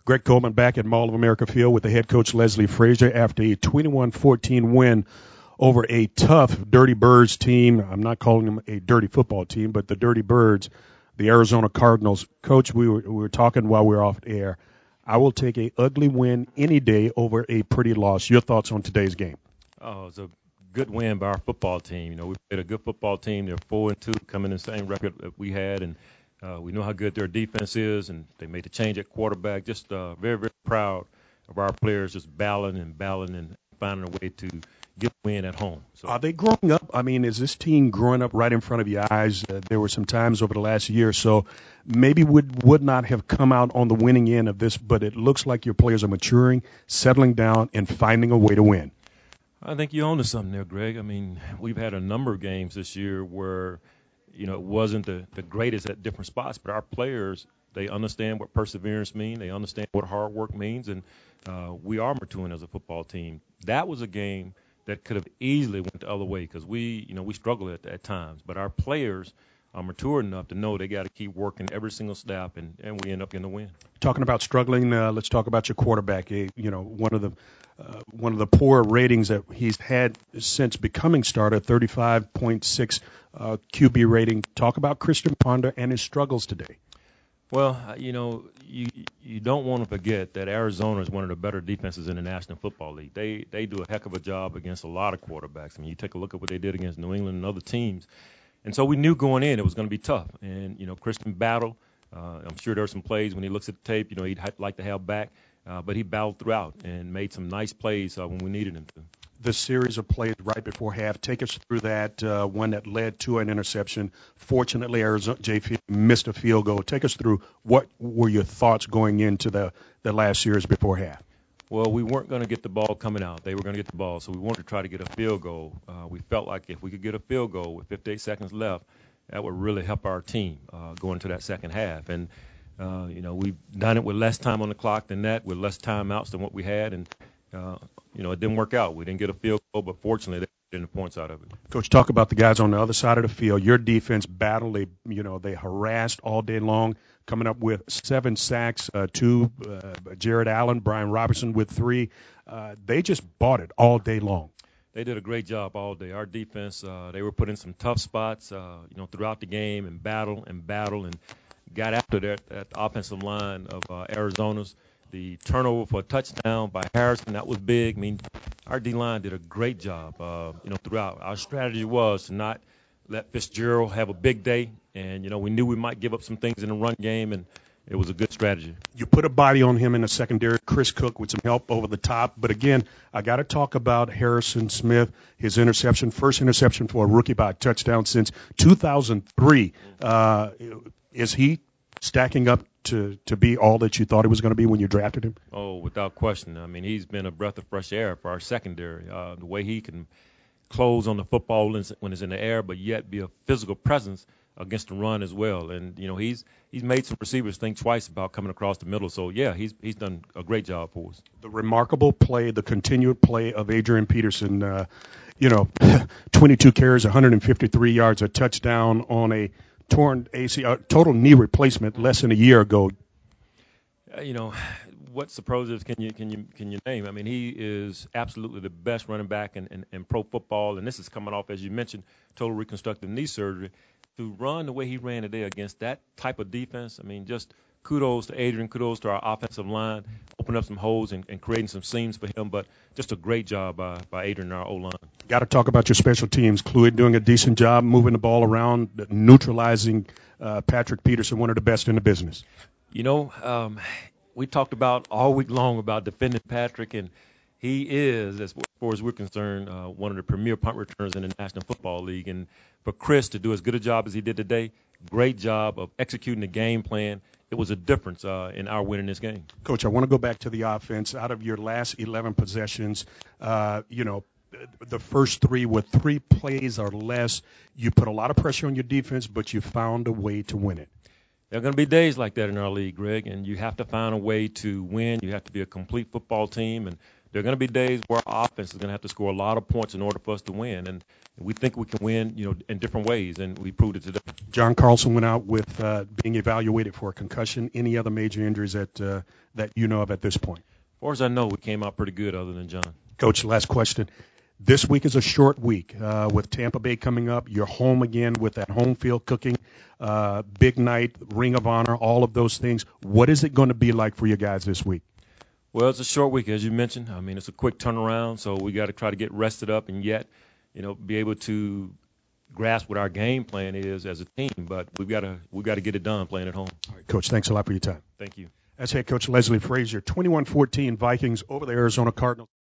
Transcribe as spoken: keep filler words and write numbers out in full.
Greg Coleman back at Mall of America Field with the head coach Leslie Frazier after a twenty-one fourteen win over a tough Dirty Birds team. I'm not calling them a dirty football team, but the Dirty Birds, the Arizona Cardinals. Coach, we were, we were talking while we were off air. I will take a ugly win any day over a pretty loss. Your thoughts on today's game? Oh, it's a good win by our football team. You know, we played a good football team. They're four and two, coming in the same record that we had, and uh, we know how good their defense is. And they made the change at quarterback. Just uh, very, very proud of our players, just battling and battling and finding a way to get a win at home. So, are they growing up? I mean, is this team growing up right in front of your eyes? Uh, there were some times over the last year or so, maybe would would not have come out on the winning end of this, but it looks like your players are maturing, settling down, and finding a way to win. I think you own to something there, Greg. I mean, we've had a number of games this year where, you know, it wasn't the, the greatest at different spots, but our players, they understand what perseverance means. They understand what hard work means, and uh, we are maturing as a football team. That was a game that could have easily went the other way because we, you know, we struggle at, at times. But our players are mature enough to know they got to keep working every single snap, and, and we end up getting the win. Talking about struggling, uh, let's talk about your quarterback. Uh, you know, one of the uh, one of the poor ratings that he's had since becoming starter, thirty-five point six uh, Q B rating. Talk about Christian Ponder and his struggles today. Well, you know, you you don't want to forget that Arizona is one of the better defenses in the National Football League. They they do a heck of a job against a lot of quarterbacks. I mean, you take a look at what they did against New England and other teams. And so we knew going in it was going to be tough. And, you know, Christian battled. Uh, I'm sure there are some plays when he looks at the tape, you know, he'd like to have back. Uh, but he battled throughout and made some nice plays uh, when we needed him to. The series of plays right before half, take us through that, uh, one that led to an interception. Fortunately, Arizona J F missed a field goal. Take us through what were your thoughts going into the, the last series before half. Well, we weren't going to get the ball coming out. They were going to get the ball, so we wanted to try to get a field goal. Uh, we felt like if we could get a field goal with fifty-eight seconds left, that would really help our team uh, go into that second half. And, uh, you know, we've done it with less time on the clock than that, with less timeouts than what we had. And, uh, you know, it didn't work out. We didn't get a field goal, but fortunately, they getting the points out of it. Coach, talk about the guys on the other side of the field. Your defense battled. They, you know, they harassed all day long, coming up with seven sacks, uh, two, uh, Jared Allen, Brian Robinson with three. Uh, they just bought it all day long. They did a great job all day. Our defense, uh, they were put in some tough spots, uh, you know, throughout the game and battle and battle and got after that, that offensive line of uh, Arizona's. The turnover for a touchdown by Harrison, that was big. I mean, our D-line did a great job, uh, you know, throughout. Our strategy was to not let Fitzgerald have a big day. And, you know, we knew we might give up some things in the run game, and it was a good strategy. You put a body on him in the secondary, Chris Cook with some help over the top. But, again, I got to talk about Harrison Smith, his interception, first interception for a rookie by a touchdown since two thousand three. Uh, is he stacking up to, to be all that you thought he was going to be when you drafted him? Oh, without question. I mean, he's been a breath of fresh air for our secondary. Uh, the way he can close on the football when it's in the air, but yet be a physical presence against the run as well. And, you know, he's he's made some receivers think twice about coming across the middle. So, yeah, he's he's done a great job for us. The remarkable play, the continued play of Adrian Peterson, uh, you know, twenty-two carries, one hundred fifty-three yards, a touchdown on a torn A C L, total knee replacement less than a year ago. Uh, you know, what superlatives can you can you can you name? I mean, he is absolutely the best running back in, in, in pro football, and this is coming off, as you mentioned, total reconstructive knee surgery. To run the way he ran today against that type of defense, I mean, just kudos to Adrian, kudos to our offensive line, opening up some holes and, and creating some seams for him, but just a great job by, by Adrian and our O-line. Got to talk about your special teams. Cluey doing a decent job moving the ball around, neutralizing uh, Patrick Peterson, one of the best in the business. You know, um, we talked about all week long about defending Patrick, and he is, as far as we're concerned, uh, one of the premier punt returners in the National Football League. And for Chris to do as good a job as he did today, great job of executing the game plan. It was a difference uh, in our winning this game. Coach, I want to go back to the offense. Out of your last eleven possessions, uh, you know, the first three were three plays or less. You put a lot of pressure on your defense, but you found a way to win it. There are going to be days like that in our league, Greg, and you have to find a way to win. You have to be a complete football team, and there are going to be days where our offense is going to have to score a lot of points in order for us to win, and we think we can win, you know, in different ways, and we proved it today. John Carlson went out with uh, being evaluated for a concussion. Any other major injuries that uh, that you know of at this point? As far as I know, we came out pretty good other than John. Coach, last question. This week is a short week uh, with Tampa Bay coming up. You're home again with that home field cooking, uh, big night, Ring of Honor, all of those things. What is it going to be like for you guys this week? Well, it's a short week, as you mentioned. I mean, it's a quick turnaround, so we got to try to get rested up and yet, you know, be able to grasp what our game plan is as a team. But we've got to we've got to get it done playing at home. All right, Coach, thanks a lot for your time. Thank you. That's head coach Leslie Frazier. twenty-one fourteen Vikings over the Arizona Cardinals.